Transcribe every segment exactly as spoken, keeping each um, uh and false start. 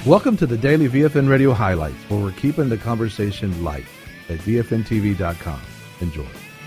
Welcome to the Daily V F N Radio Highlights, where we're keeping the conversation light at V F N T V dot com. Enjoy.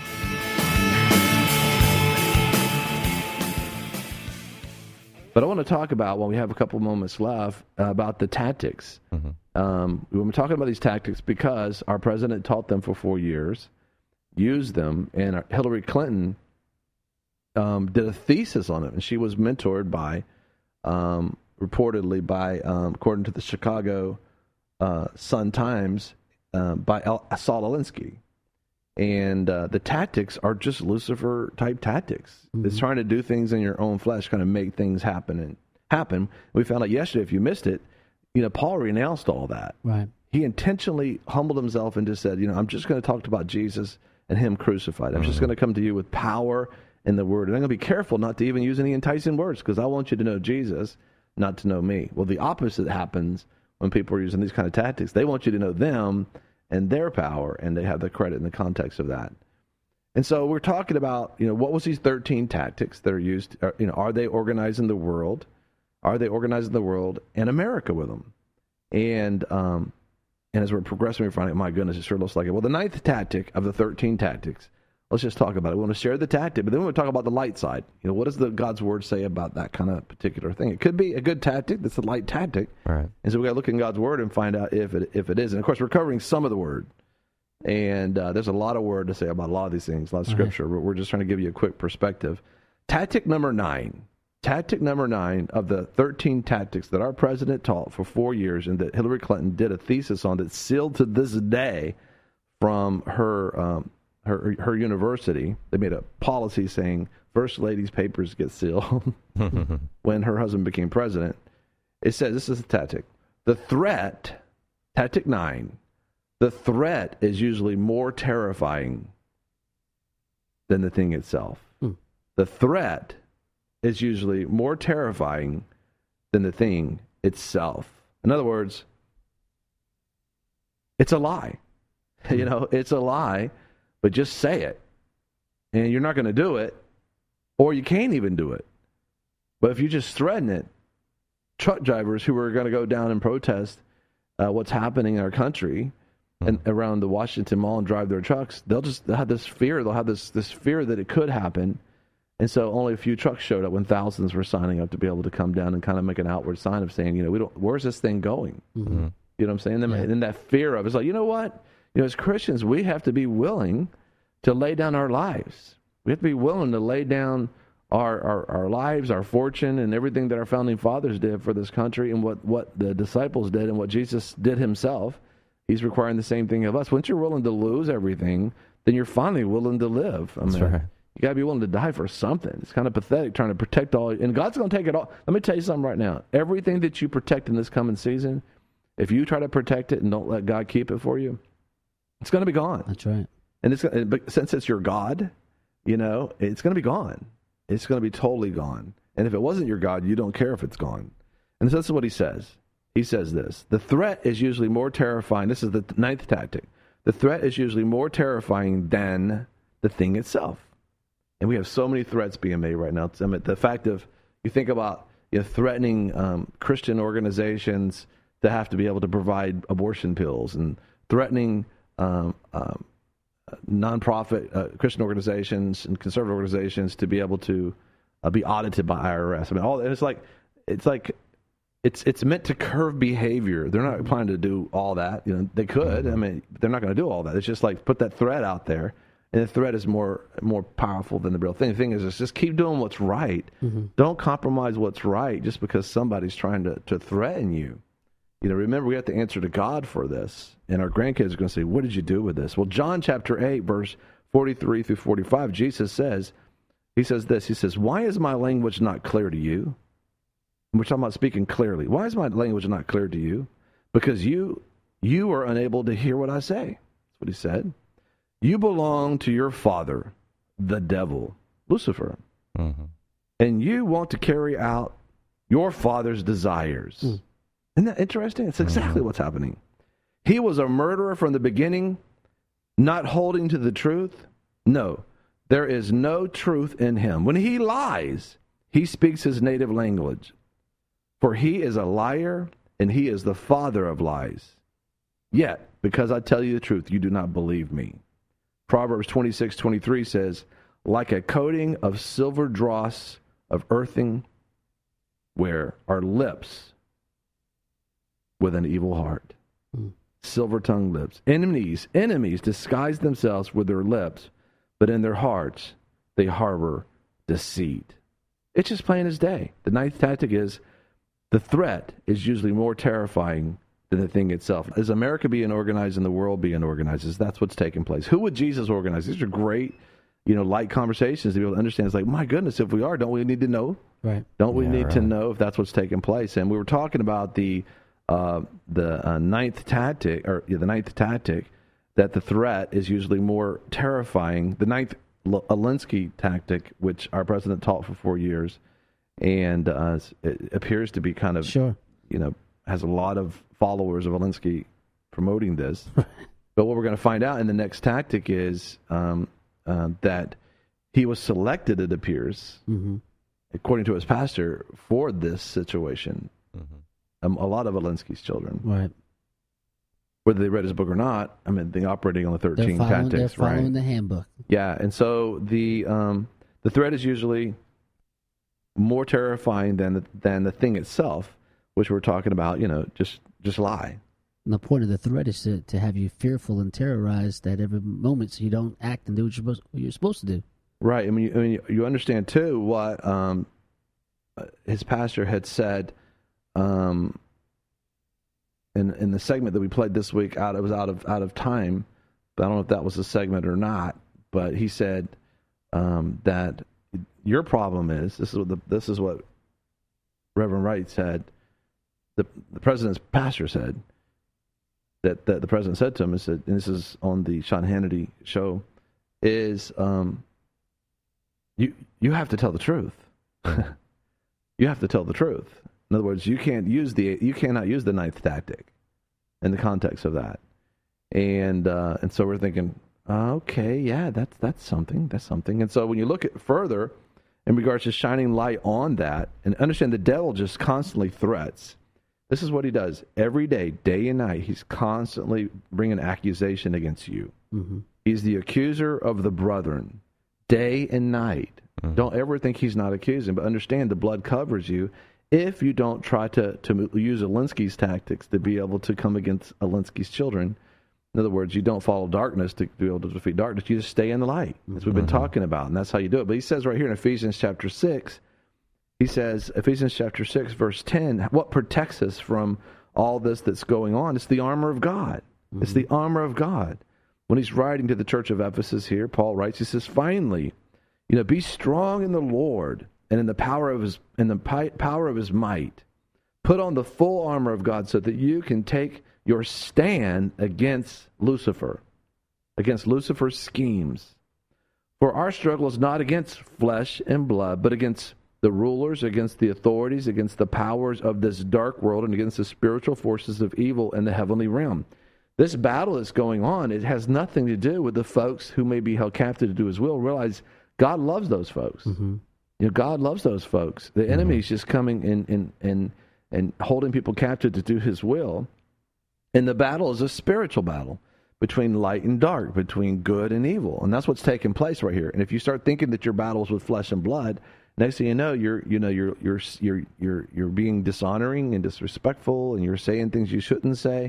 But I want to talk about, when we have a couple moments left, uh, about the tactics. Mm-hmm. Um, we're talking about these tactics because our president taught them for four years, used them, and our, Hillary Clinton um, did a thesis on it, and she was mentored by, um, reportedly by, um, according to the Chicago uh, Sun-Times, uh, by El- Saul Alinsky. And uh, the tactics are just Lucifer-type tactics. Mm-hmm. It's trying to do things in your own flesh, kind of make things happen and happen. We found out yesterday, if you missed it, you know, Paul renounced all that. Right. He intentionally humbled himself and just said, you know, I'm just going to talk about Jesus and him crucified. I'm mm-hmm. just going to come to you with power in the word. And I'm going to be careful not to even use any enticing words, because I want you to know Jesus, not to know me. Well, the opposite happens when people are using these kind of tactics. They want you to know them and their power, and they have the credit in the context of that. And so we're talking about, you know, what was these thirteen tactics that are used? Are, you know, are they organizing the world? Are they organizing the world and America with them? And um, and as we're progressing, we're finding, my goodness, it sure looks like it. Well, the ninth tactic of the thirteen tactics, let's just talk about it. We want to share the tactic, but then we want to talk about the light side. You know, what does the God's word say about that kind of particular thing? It could be a good tactic. That's a light tactic. Right. And so we got to look in God's word and find out if it if it is. And of course, we're covering some of the word. And uh, there's a lot of word to say about a lot of these things, a lot of scripture. Right. We're just trying to give you a quick perspective. Tactic number nine. Tactic number nine of the thirteen tactics that our president taught for four years and that Hillary Clinton did a thesis on that's sealed to this day from her um, her her university. They made a policy saying First Lady's papers get sealed when her husband became president. It says, this is a tactic. The threat, tactic nine, the threat is usually more terrifying than the thing itself. Hmm. The threat is usually more terrifying than the thing itself. In other words, it's a lie. Hmm. You know, it's a lie, but just say it. And you're not going to do it, or you can't even do it. But if you just threaten it, truck drivers who are going to go down and protest uh, what's happening in our country and around the Washington Mall and drive their trucks, they'll just they'll have this fear. They'll have this this fear that it could happen. And so only a few trucks showed up when thousands were signing up to be able to come down and kind of make an outward sign of saying, you know, we don't. Where's this thing going? Mm-hmm. You know what I'm saying? Yeah. And that fear of it's like, you know what? You know, as Christians, we have to be willing to lay down our lives. We have to be willing to lay down our, our, our lives, our fortune, and everything that our founding fathers did for this country, and what, what the disciples did, and what Jesus did himself. He's requiring the same thing of us. Once you're willing to lose everything, then you're finally willing to live. I mean, That's right. You got to be willing to die for something. It's kind of pathetic trying to protect all, and God's going to take it all. Let me tell you something right now. Everything that you protect in this coming season, if you try to protect it and don't let God keep it for you, it's going to be gone. That's right. And it's but since it's your God, you know, it's going to be gone. It's going to be totally gone. And if it wasn't your God, you don't care if it's gone. And so this is what he says. He says this. The threat is usually more terrifying. This is the ninth tactic. The threat is usually more terrifying than the thing itself. And we have so many threats being made right now. I mean, the fact of, you think about, you know, threatening um, Christian organizations to have to be able to provide abortion pills, and threatening um, um, nonprofit uh, Christian organizations and conservative organizations to be able to uh, be audited by I R S. I mean, all it's like it's like it's it's meant to curb behavior. They're not planning to do all that. You know, they could. I mean, they're not going to do all that. It's just like put that threat out there, and the threat is more more powerful than the real thing. The thing is, is just keep doing what's right. Mm-hmm. Don't compromise what's right just because somebody's trying to, to threaten you. You know, remember, we have to answer to God for this. And our grandkids are going to say, what did you do with this? Well, John chapter eight, verse forty-three through forty-five, Jesus says, he says this, he says, why is my language not clear to you? We're talking about speaking clearly. Why is my language not clear to you? Because you you are unable to hear what I say. That's what he said. You belong to your father, the devil, Lucifer. Mm-hmm. And you want to carry out your father's desires. Mm. Isn't that interesting? It's exactly mm-hmm. what's happening. He was a murderer from the beginning, not holding to the truth. No, there is no truth in him. When he lies, he speaks his native language. For he is a liar and he is the father of lies. Yet, because I tell you the truth, you do not believe me. Proverbs twenty-six twenty-three says, like a coating of silver dross of earthing, where are lips with an evil heart. Mm. Silver-tongued lips. Enemies, enemies disguise themselves with their lips, but in their hearts they harbor deceit. It's just plain as day. The ninth tactic is the threat is usually more terrifying than the thing itself. Is America being organized and the world being organized? That's what's taking place. Who would Jesus organize? These are great, you know, light conversations to be able to understand. It's like, my goodness, if we are, don't we need to know? Right. Don't we yeah, need right. to know if that's what's taking place? And we were talking about the uh, the uh, ninth tactic, or yeah, the ninth tactic, that the threat is usually more terrifying. The ninth L- Alinsky tactic, which our president taught for four years, and uh, it appears to be kind of, sure. you know, has a lot of followers of Alinsky promoting this. But what we're going to find out in the next tactic is um, uh, that he was selected, it appears, mm-hmm. according to his pastor, for this situation. Mm-hmm. Um, a lot of Alinsky's children. Right. Whether they read his book or not, I mean, they're operating on the thirteen they're following, tactics, they're following right? the handbook. Yeah, and so the um, the threat is usually more terrifying than the, than the thing itself, which we're talking about, you know, just just lie. And the point of the threat is to, to have you fearful and terrorized at every moment so you don't act and do what you're supposed, what you're supposed to do. Right. I mean, you, I mean, you understand, too, what um, his pastor had said um, in in the segment that we played this week. Out, it was out of out of time, but I don't know if that was a segment or not. But he said um, that your problem is, this is what the, this is what Reverend Wright said, the, the president's pastor said, that, that the president said to him, and said, and this is on the Sean Hannity show, is um, you you have to tell the truth. You have to tell the truth. In other words, you can't use the you cannot use the ninth tactic in the context of that. And uh, and so we're thinking, okay, yeah, that's that's something, that's something. And so when you look at further in regards to shining light on that, and understand the devil just constantly threats. This is what he does every day, day and night. He's constantly bringing accusation against you. Mm-hmm. He's the accuser of the brethren, day and night. Mm-hmm. Don't ever think he's not accusing, but understand the blood covers you if you don't try to, to use Alinsky's tactics to be able to come against Alinsky's children. In other words, you don't follow darkness to be able to defeat darkness. You just stay in the light, as we've been mm-hmm. talking about, and that's how you do it. But he says right here in Ephesians chapter six, he says, Ephesians chapter six, verse ten, what protects us from all this that's going on? It's the armor of God. Mm-hmm. It's the armor of God. When he's writing to the church of Ephesus here, Paul writes, he says, finally, you know, be strong in the Lord and in the power of his in the pi- power of his might. Put on the full armor of God so that you can take your stand against Lucifer, against Lucifer's schemes. For our struggle is not against flesh and blood, but against the rulers, against the authorities, against the powers of this dark world, and against the spiritual forces of evil in the heavenly realm. This battle that's going on, it has nothing to do with the folks who may be held captive to do his will. Realize God loves those folks. Mm-hmm. You know, God loves those folks. The mm-hmm. enemy is just coming in and, and, and holding people captive to do his will. And the battle is a spiritual battle between light and dark, between good and evil. And that's what's taking place right here. And if you start thinking that your battle's with flesh and blood, next thing you know, you're you know you're you're you're you're you're being dishonoring and disrespectful, and you're saying things you shouldn't say,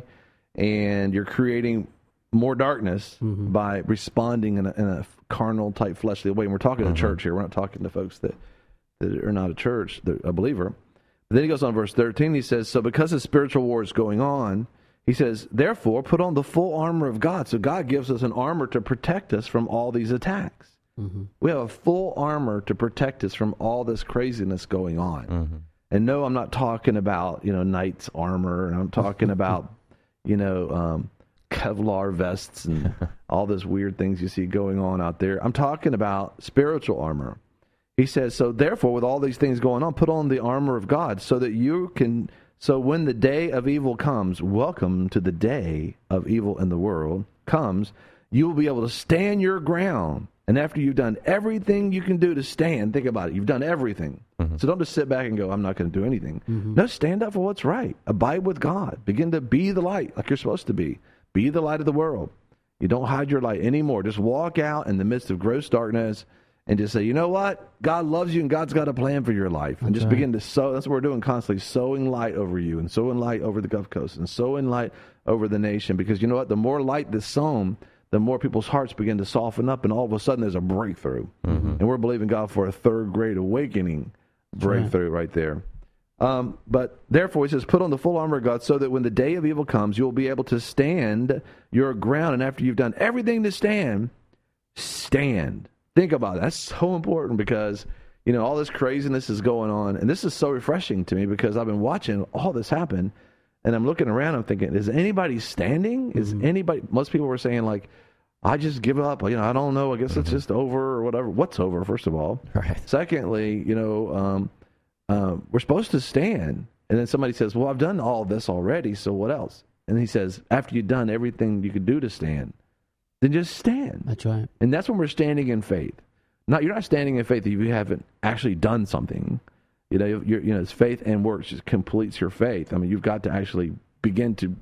and you're creating more darkness mm-hmm. by responding in a, in a carnal type fleshly way. And we're talking mm-hmm. to church here. We're not talking to folks that, that are not a church, a believer. But then he goes on, verse thirteen. He says, "So because the spiritual war is going on," he says, "therefore put on the full armor of God." So God gives us an armor to protect us from all these attacks. Mm-hmm. We have a full armor to protect us from all this craziness going on. Mm-hmm. And no, I'm not talking about, you know, knight's armor, and I'm talking about, you know, um, Kevlar vests and all those weird things you see going on out there. I'm talking about spiritual armor. He says, so therefore, with all these things going on, put on the armor of God so that you can, so when the day of evil comes, welcome to the day of evil in the world, comes, you will be able to stand your ground. And after you've done everything you can do to stand, think about it, you've done everything. Mm-hmm. Mm-hmm. So don't just sit back and go, I'm not going to do anything. Mm-hmm. No, stand up for what's right. Abide with God. Begin to be the light like you're supposed to be. Be the light of the world. You don't hide your light anymore. Just walk out in the midst of gross darkness and just say, you know what? God loves you and God's got a plan for your life. And That's just right. begin to sow. That's what we're doing constantly, sowing light over you and sowing light over the Gulf Coast and sowing light over the nation. Because you know what? The more light that's sown, the more people's hearts begin to soften up, and all of a sudden there's a breakthrough. Mm-hmm. And we're believing God for a third grade awakening breakthrough right, right there. Um, but therefore, he says, put on the full armor of God so that when the day of evil comes, you'll be able to stand your ground. And after you've done everything to stand, stand. Think about it. That's so important because, you know, all this craziness is going on. And this is so refreshing to me because I've been watching all this happen. And I'm looking around, I'm thinking, is anybody standing? Is mm-hmm. anybody, most people were saying like, I just give up. You know, I don't know. I guess mm-hmm. it's just over or whatever. What's over, first of all? Right. Secondly, you know, um, uh, we're supposed to stand. And then somebody says, well, I've done all this already, so what else? And he says, after you've done everything you could do to stand, then just stand. That's right. And that's when we're standing in faith. Not You're not standing in faith if you haven't actually done something. You know, you're, you know, it's faith and works just completes your faith. I mean, you've got to actually begin to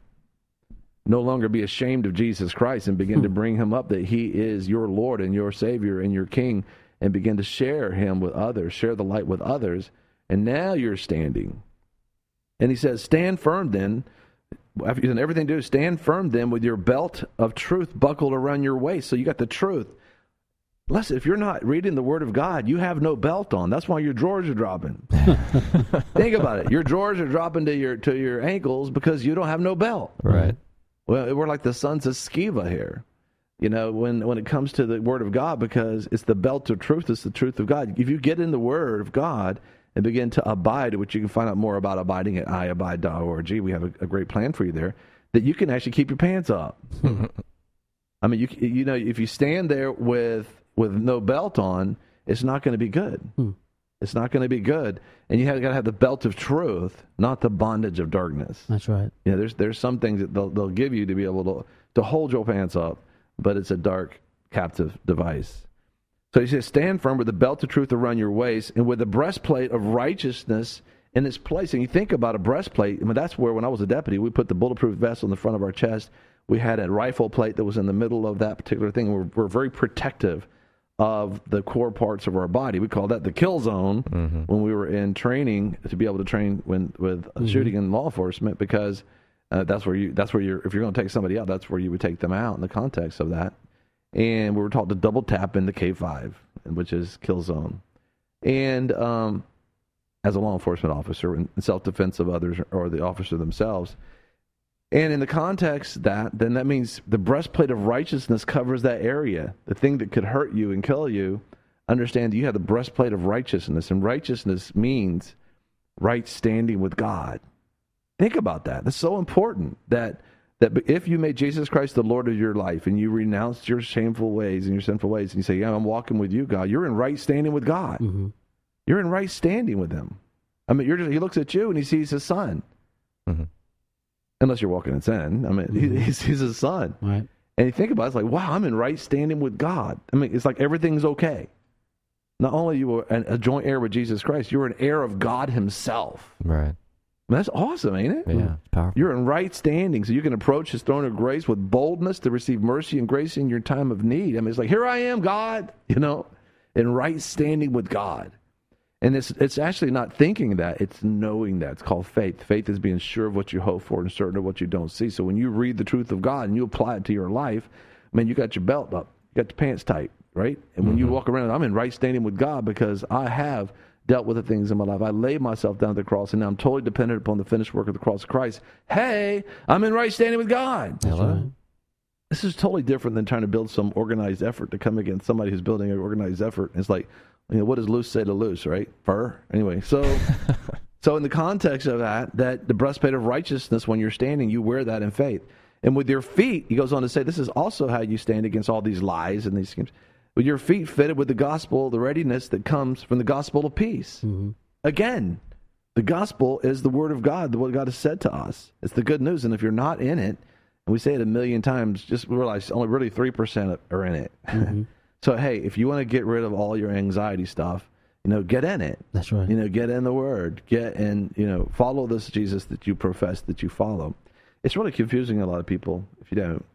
no longer be ashamed of Jesus Christ and begin to bring him up that he is your Lord and your Savior and your King, and begin to share him with others, share the light with others. And now you're standing. And he says, stand firm then. After you've done everything to do, stand firm then with your belt of truth buckled around your waist. So you got the truth. Listen, if you're not reading the Word of God, you have no belt on. That's why your drawers are dropping. Think about it. Your drawers are dropping to your to your ankles because you don't have no belt. Right. Well, we're like the sons of Sceva here, you know, when, when it comes to the Word of God, because it's the belt of truth. It's the truth of God. If you get in the Word of God and begin to abide, which you can find out more about abiding at i abide dot org. We have a, a great plan for you there, that you can actually keep your pants up. I mean, you you know, if you stand there with with no belt on, it's not going to be good. Hmm. It's not going to be good. And you have got to have the belt of truth, not the bondage of darkness. That's right. Yeah, there's there's some things that they'll they'll give you to be able to to hold your pants up, but it's a dark, captive device. So he says, stand firm with the belt of truth around your waist and with the breastplate of righteousness in its place. And you think about a breastplate, I mean, that's where when I was a deputy, we put the bulletproof vest on the front of our chest. We had a rifle plate that was in the middle of that particular thing. We're, we're very protective of the core parts of our body. We call that the kill zone mm-hmm. when we were in training to be able to train when, with mm-hmm. shooting in law enforcement, because uh, that's where you, that's where you're, if you're going to take somebody out, that's where you would take them out in the context of that. And we were taught to double tap in the K five, which is kill zone. And um, as a law enforcement officer in self-defense of others or the officer themselves. And in the context that, then that means the breastplate of righteousness covers that area. The thing that could hurt you and kill you, understand you have the breastplate of righteousness. And righteousness means right standing with God. Think about that. That's so important that that if you made Jesus Christ the Lord of your life and you renounced your shameful ways and your sinful ways and you say, yeah, I'm walking with you, God, you're in right standing with God. Mm-hmm. You're in right standing with him. I mean, you're just, he looks at you and he sees his son. Mm-hmm. Unless you're walking in sin. I mean, mm-hmm. he, he sees his son. Right. And you think about it, it's like, wow, I'm in right standing with God. I mean, it's like everything's okay. Not only are you a, a joint heir with Jesus Christ, you're an heir of God himself. Right. I mean, that's awesome, ain't it? Yeah, it's powerful. You're in right standing, so you can approach his throne of grace with boldness to receive mercy and grace in your time of need. I mean, it's like, here I am, God, you know, in right standing with God. And it's it's actually not thinking that, it's knowing that. It's called faith. Faith is being sure of what you hope for and certain of what you don't see. So when you read the truth of God and you apply it to your life, man, you got your belt up, you got your pants tight, right? And when mm-hmm. you walk around, I'm in right standing with God because I have dealt with the things in my life. I laid myself down at the cross, and now I'm totally dependent upon the finished work of the cross of Christ. Hey, I'm in right standing with God. Hello. Right. This is totally different than trying to build some organized effort to come against somebody who's building an organized effort. It's like, you know, what does loose say to loose, right? Fur? Anyway, so so in the context of that, that the breastplate of righteousness, when you're standing, you wear that in faith. And with your feet, he goes on to say, this is also how you stand against all these lies and these schemes. With your feet fitted with the gospel, the readiness that comes from the gospel of peace. Mm-hmm. Again, the gospel is the word of God, what God has said to us. It's the good news. And if you're not in it, and we say it a million times, just realize only really three percent are in it. Mm-hmm. So, hey, if you want to get rid of all your anxiety stuff, You know, get in it. That's right. You know, get in the Word. Get in, you know, follow this Jesus that you profess that you follow. It's really confusing a lot of people if you don't.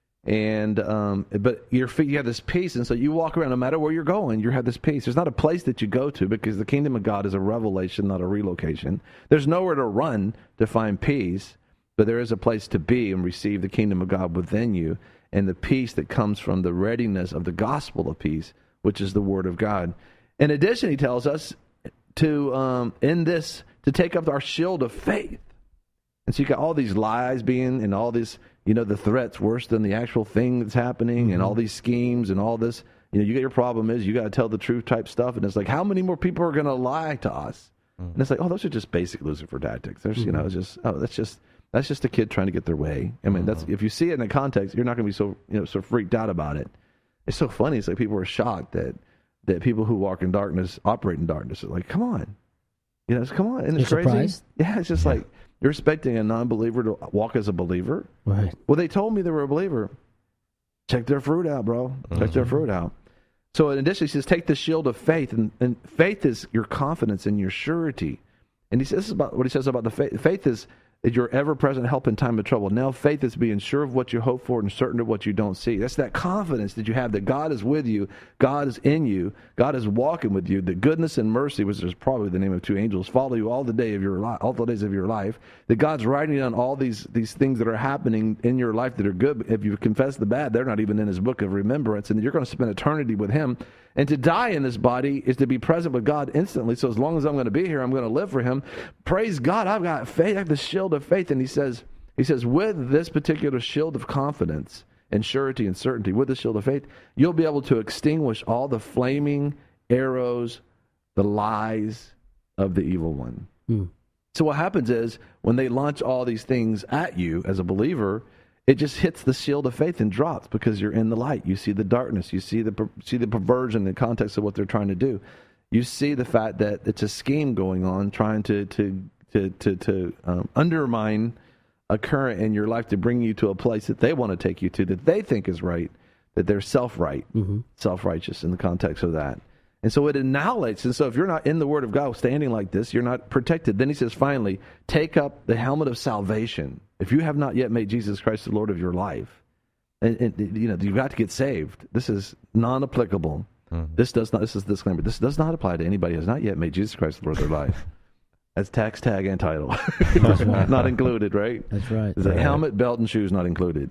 And, um, but you're, you have this peace, and so you walk around, no matter where you're going, you have this peace. There's not a place that you go to, because the kingdom of God is a revelation, not a relocation. There's nowhere to run to find peace, but there is a place to be and receive the kingdom of God within you, and the peace that comes from the readiness of the gospel of peace, which is the Word of God. In addition, he tells us to, um, in this, to take up our shield of faith. And so you got all these lies being, and all these, you know, the threats worse than the actual thing that's happening, mm-hmm. and all these schemes and all this. You know, you got your problem is you got to tell the truth type stuff, and it's like, how many more people are going to lie to us? Mm-hmm. And it's like, oh, those are just basic Lucifer tactics. There's, mm-hmm. you know, it's just, oh, that's just that's just a kid trying to get their way. I mean, mm-hmm. that's if you see it in the context, you're not going to be so, you know, so freaked out about it. It's so funny. It's like people are shocked that that people who walk in darkness operate in darkness. It's like, come on, you know, it's, come on, and it's You're crazy. Surprised? Yeah, it's just yeah. like. You're expecting a non-believer to walk as a believer? Right. Well, they told me they were a believer. Check their fruit out, bro. Mm-hmm. Check their fruit out. So in addition, he says, take the shield of faith. And, and faith is your confidence and your surety. And he says, this is about what he says about the faith. Faith is your ever-present help in time of trouble. Now faith is being sure of what you hope for and certain of what you don't see. That's that confidence that you have that God is with you, God is in you, God is walking with you. That goodness and mercy, which is probably the name of two angels, follow you all the day of your life, all the days of your life. That God's writing down all these these things that are happening in your life that are good. If you confess the bad, they're not even in His book of remembrance, and you're going to spend eternity with Him. And to die in this body is to be present with God instantly. So as long as I'm going to be here, I'm going to live for Him. Praise God, I've got faith, I have the shield of faith. And he says, he says, with this particular shield of confidence and surety and certainty, with the shield of faith, you'll be able to extinguish all the flaming arrows, the lies of the evil one. Mm. So what happens is, when they launch all these things at you as a believer, it just hits the shield of faith and drops, because you're in the light. You see the darkness. You see the see the perversion in the context of what they're trying to do. You see the fact that it's a scheme going on, trying to to to to, to um, undermine a current in your life to bring you to a place that they want to take you to, that they think is right, that they're self-right, mm-hmm. self-righteous in the context of that. And so it annihilates. And so if you're not in the Word of God standing like this, you're not protected. Then he says, finally, take up the helmet of salvation. If you have not yet made Jesus Christ the Lord of your life, and, and you know, you've got to get saved. This is non-applicable. Mm-hmm. This does not, this is disclaimer. This does not apply to anybody who has not yet made Jesus Christ the Lord of their life. That's tax, tag, and title. Right. Not included, right? That's right. There's a right. helmet, belt, and shoes not included.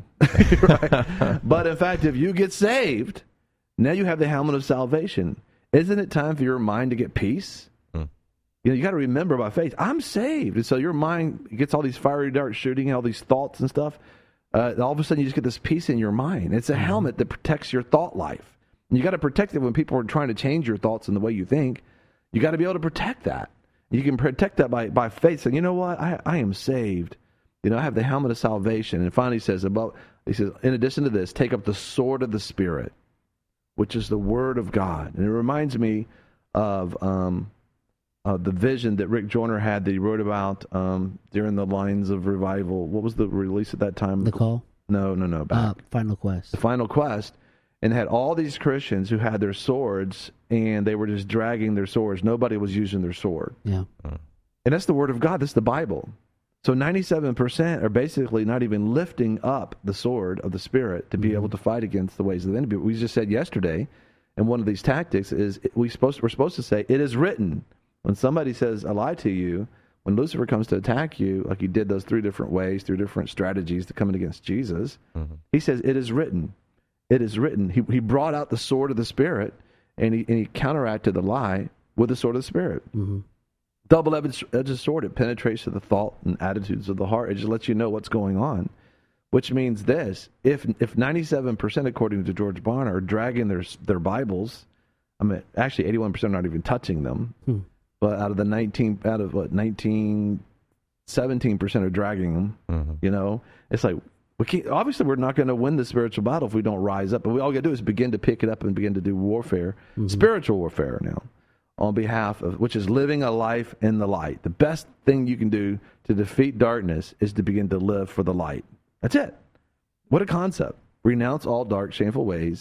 Right? But in fact, if you get saved, now you have the helmet of salvation. Isn't it time for your mind to get peace? Mm. You know, you got to remember by faith, I'm saved. And so your mind gets all these fiery darts shooting, all these thoughts and stuff. Uh, all of a sudden, you just get this peace in your mind. It's a mm. helmet that protects your thought life. And you got to protect it when people are trying to change your thoughts and the way you think. You got to be able to protect that. You can protect that by, by faith, saying, you know what, I, I am saved. You know, I have the helmet of salvation. And finally he says, about, he says, in addition to this, take up the sword of the Spirit, which is the Word of God. And it reminds me of um, uh, the vision that Rick Joyner had that he wrote about um, during the Lines of Revival. What was the release at that time? The Call? No, no, no. Back. Uh, Final Quest. The Final Quest. And had all these Christians who had their swords, and they were just dragging their swords. Nobody was using their sword. Yeah. And that's the Word of God. That's the Bible. So ninety-seven percent are basically not even lifting up the sword of the Spirit to be mm-hmm. able to fight against the ways of the enemy. We just said yesterday, and one of these tactics is we supposed we're supposed to say, it is written. When somebody says a lie to you, when Lucifer comes to attack you, like he did those three different ways, three different strategies to coming against Jesus, mm-hmm. he says, it is written. It is written. He he brought out the sword of the Spirit, and he, and he counteracted the lie with the sword of the Spirit. Mm-hmm. Double-edged sword. It penetrates to the thought and attitudes of the heart. It just lets you know what's going on, which means this. If if ninety-seven percent, according to George Barna, are dragging their their Bibles, I mean, actually eighty-one percent are not even touching them, hmm. but out of the nineteen, out of what, nineteen, seventeen percent are dragging them, mm-hmm. you know, it's like, We can't, obviously, we're not going to win the spiritual battle if we don't rise up. But we all got to do is begin to pick it up and begin to do warfare, mm-hmm. spiritual warfare now, on behalf of, which is living a life in the light. The best thing you can do to defeat darkness is to begin to live for the light. That's it. What a concept. Renounce all dark, shameful ways.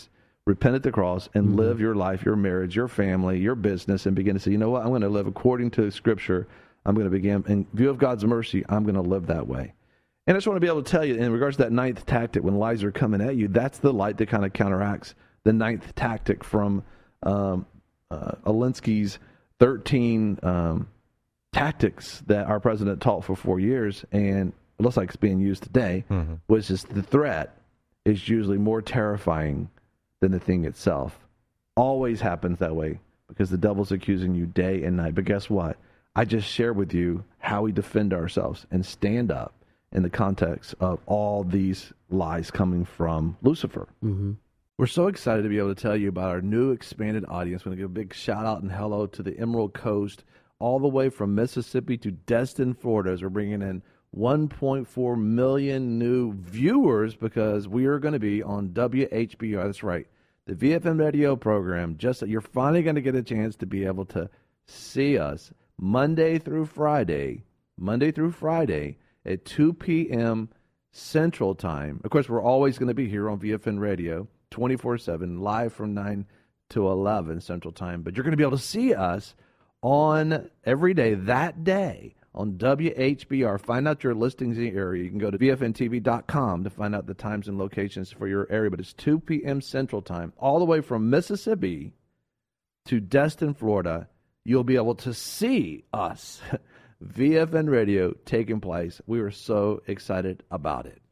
repent at the cross, and Mm-hmm. live your life, your marriage, your family, your business, and begin to say, you know what, I'm going to live according to Scripture. I'm going to begin, in view of God's mercy, I'm going to live that way. And I just want to be able to tell you, in regards to that ninth tactic, when lies are coming at you, that's the light that kind of counteracts the ninth tactic from um, uh, Alinsky's thirteen um, tactics that our president taught for four years, and it looks like it's being used today, mm-hmm. which is the threat is usually more terrifying than the thing itself. Always happens that way because the devil's accusing you day and night. But guess what? I just shared with you how we defend ourselves and stand up in the context of all these lies coming from Lucifer. Mm-hmm. We're so excited to be able to tell you about our new expanded audience. We're going to give a big shout out and hello to the Emerald Coast, all the way from Mississippi to Destin, Florida, as we're bringing in one point four million new viewers because we are going to be on W H B R. That's right, the V F M radio program. Just that you're finally going to get a chance to be able to see us Monday through Friday, Monday through Friday at two p.m. Central Time. Of course, we're always going to be here on V F N Radio twenty-four seven, live from nine to eleven Central Time. But you're going to be able to see us on every day that day on W H B R. Find out your listings in the area. You can go to V F N T V dot com to find out the times and locations for your area. But it's two p.m. Central Time, all the way from Mississippi to Destin, Florida. You'll be able to see us, V F N Radio, taking place. We are so excited about it.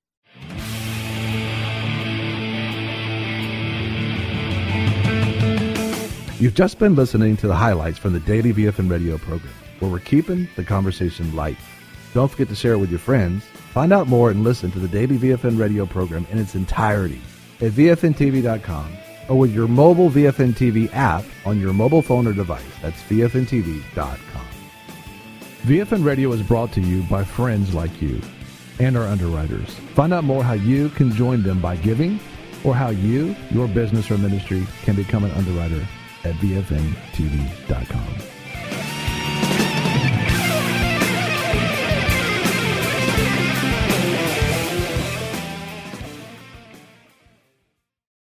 You've just been listening to the highlights from the daily V F N Radio program, where we're keeping the conversation light. Don't forget to share it with your friends. Find out more and listen to the daily V F N Radio program in its entirety at V F N T V dot com or with your mobile V F N T V app on your mobile phone or device. That's V F N T V dot com. V F N Radio is brought to you by friends like you and our underwriters. Find out more how you can join them by giving or how you, your business or ministry, can become an underwriter at V F N T V dot com.